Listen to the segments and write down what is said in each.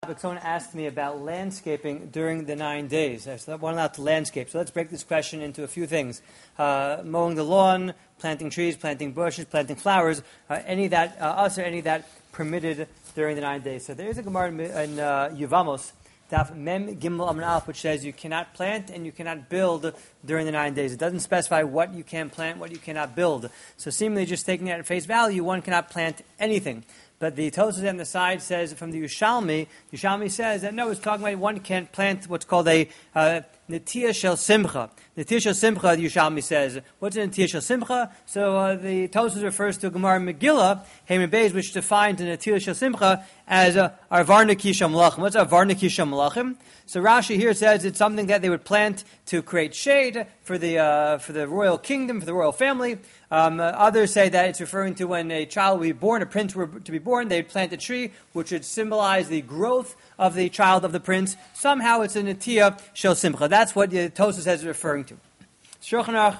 Someone asked me about landscaping during the 9 days. So one allowed to landscape. So let's break this question into a few things. Mowing the lawn, planting trees, planting bushes, planting flowers, any of that permitted during the 9 days. So there is a Gemara in Yevamos, Daf Mem Gimel Amud Aleph, which says you cannot plant and you cannot build during the 9 days. It doesn't specify what you can plant, what you cannot build. So seemingly just taking it at face value, one cannot plant anything. But the Tosafos on the side says, from the Yerushalmi says that no, it's talking about one can't plant what's called a Netiyah Shel Simcha. Netiyah Shel Simcha, the Yerushalmi says. What's a Netiyah Shel Simcha? So the Tosafos refers to Gemara Megillah, Haman Beis, which defines the Netiyah Shel Simcha as Arvarniki Shel Malachim. What's Arvarniki Shel Malachim? So Rashi here says it's something that they would plant to create shade for the royal kingdom, for the royal family. Others say that it's referring to when a child will be born, a prince were to be born, they'd plant a tree which would symbolize the growth of the child of the prince. Somehow it's a Netiyah Shel Simcha. That's what the Tosafos says is referring to. Shulchan Aruch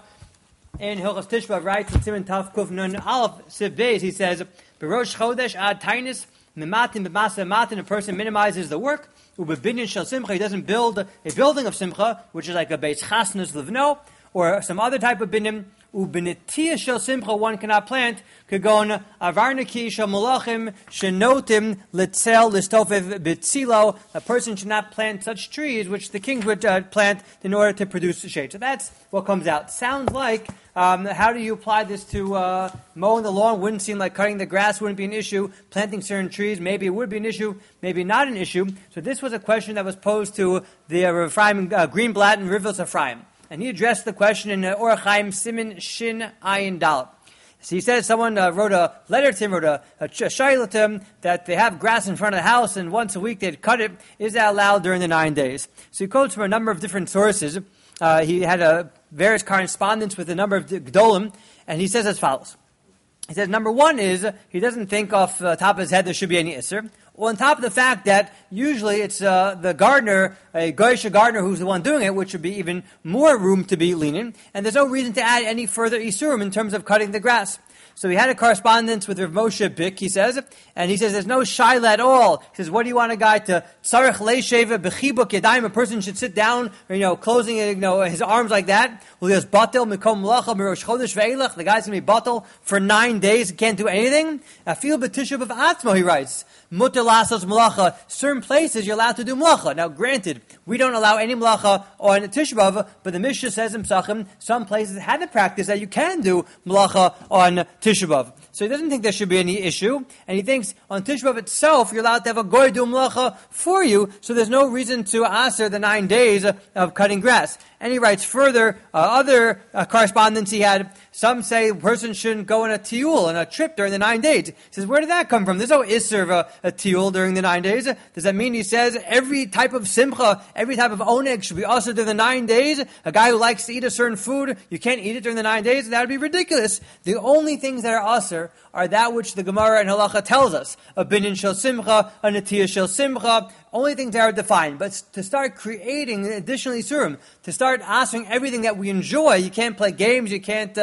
in Hilchos Tisha B'Av writes in Siman Taf Kuf Nun Aleph Siv Beis, he says, B'Rosh Chodesh Ad Tainis Mematin B'Masa Matin, a person minimizes the work. Ubebinyan Shel Simcha, he doesn't build a building of Simcha, which is like a Beis Chasnus Livno, or some other type of binyan. Ubenetiyah Shel Simcha, one cannot plant. Kagon Avarniki Shel Malachim Shenotim Litzel Listofev Bitzilo. A person should not plant such trees which the kings would plant in order to produce shade. So that's what comes out. Sounds like, how do you apply this to mowing the lawn? Wouldn't seem like cutting the grass wouldn't be an issue. Planting certain trees, maybe it would be an issue, maybe not an issue. So this was a question that was posed to the Ephraim Greenblatt and Rivos Ephraim. And he addressed the question in Orach Chaim Siman Shin Ayin Dalet. So he said someone wrote a letter to him, wrote a shayla to him, that they have grass in front of the house and once a week they'd cut it. Is that allowed during the 9 days? So he quotes from a number of different sources. He had various correspondence with a number of Gedolim, and he says as follows. He says, number one is, he doesn't think off the top of his head there should be any Isser. Well, on top of the fact that usually it's the gardener, a Goyish gardener who's the one doing it, which would be even more room to be lenient, and there's no reason to add any further Isurim in terms of cutting the grass. So he had a correspondence with Rav Moshe Bick, he says, and he says there's no shaila at all. He says, what do you want a guy to tzarech leisheva bechibuk yadayim? A person should sit down, closing his arms like that. Well, he goes batel mikom malacha mirosh chodesh ve'elach. The guy's going to be batel for 9 days. He can't do anything. Afil b'tisha b'av atzmo, he writes. Mutter lasos malacha. Certain places you're allowed to do malacha. Now, granted, we don't allow any malacha on Tisha B'av, but the Mishnah says in Pesachim, some places had the practice that you can do malacha on Tisha B'av. So he doesn't think there should be any issue, and he thinks on Tisha B'av itself, you're allowed to have a goy do malacha for you, so there's no reason to aser the 9 days of cutting grass. And he writes further, other correspondence he had, some say a person shouldn't go on a tiyul, on a trip during the 9 days. He says, where did that come from? There's no isser of a tiyul during the 9 days. Does that mean, he says, every type of simcha, every type of oneg should be also during the 9 days? A guy who likes to eat a certain food, you can't eat it during the 9 days? That would be ridiculous. The only things that are aser are that which the Gemara and Halacha tells us. A binyan shel simcha, a netiyah shel simcha, only things that are defined. But to start creating additional isurim, to start asking everything that we enjoy, you can't play games, you can't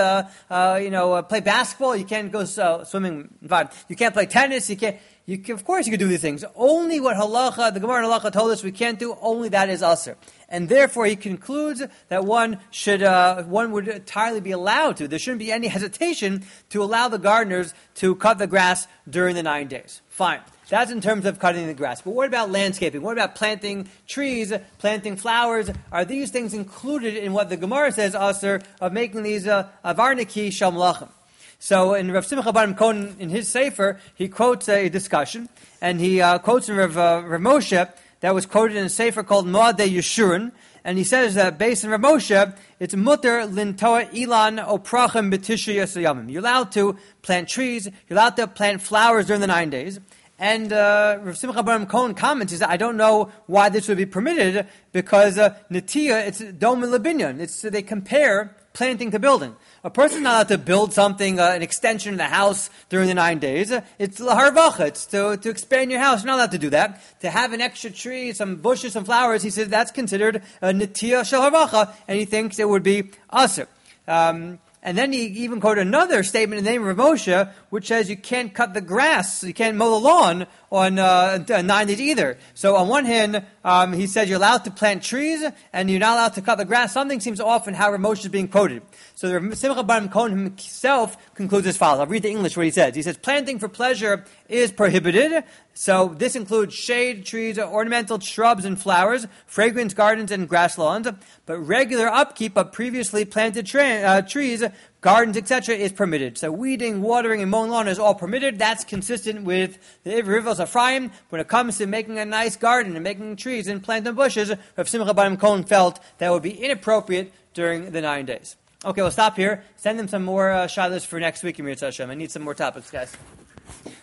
play basketball, you can't go swimming, you can't play tennis, of course you could do these things. Only what Halacha, the Gemara and Halacha told us we can't do, only that is aser. And therefore he concludes that one would entirely be allowed to. There shouldn't be any hesitation to allow the gardeners to cut the grass during the 9 days. Fine. That's in terms of cutting the grass. But what about landscaping? What about planting trees, planting flowers? Are these things included in what the Gemara says, aser, of making these avarniki shel malachim? So in Rav Simcha Bar Kohen, in his Sefer, he quotes a discussion, and he quotes in Rav Moshe, that was quoted in a Sefer called Moadei Yeshurun, and he says that based on Rav Moshe, it's mutter lintoa ilan oprachim b'tisha yasayamim. You're allowed to plant trees, you're allowed to plant flowers during the 9 days. And Rav Simcha Bar Kohen comments, he said, I don't know why this would be permitted, because Netiyah, it's dom lebinyan. They compare planting to building. A person's not allowed to build something, an extension of the house during the 9 days. It's laharvacha. It's to expand your house. You're not allowed to do that. To have an extra tree, some bushes, some flowers, he says that's considered a netiyah shel harvacha, and he thinks it would be aser. And then he even quoted another statement in the name of Rav Moshe, which says you can't cut the grass, you can't mow the lawn on 9 days either. So on one hand, he said you're allowed to plant trees and you're not allowed to cut the grass. Something seems off in how Moshe is being quoted. So the Simcha Bar Cohen himself concludes as follows. I'll read the English what he says. He says, planting for pleasure is prohibited. So this includes shade trees, ornamental shrubs and flowers, fragrance gardens and grass lawns. But regular upkeep of previously planted trees, gardens, etc. is permitted. So weeding, watering, and mowing lawn is all permitted. That's consistent with the Rivos Ephraim. When it comes to making a nice garden and making trees and planting bushes, Rav Simcha Bar Cohen felt that would be inappropriate during the 9 days. Okay, we'll stop here. Send them some more shilas for next week, Emir Hashem. I need some more topics, guys.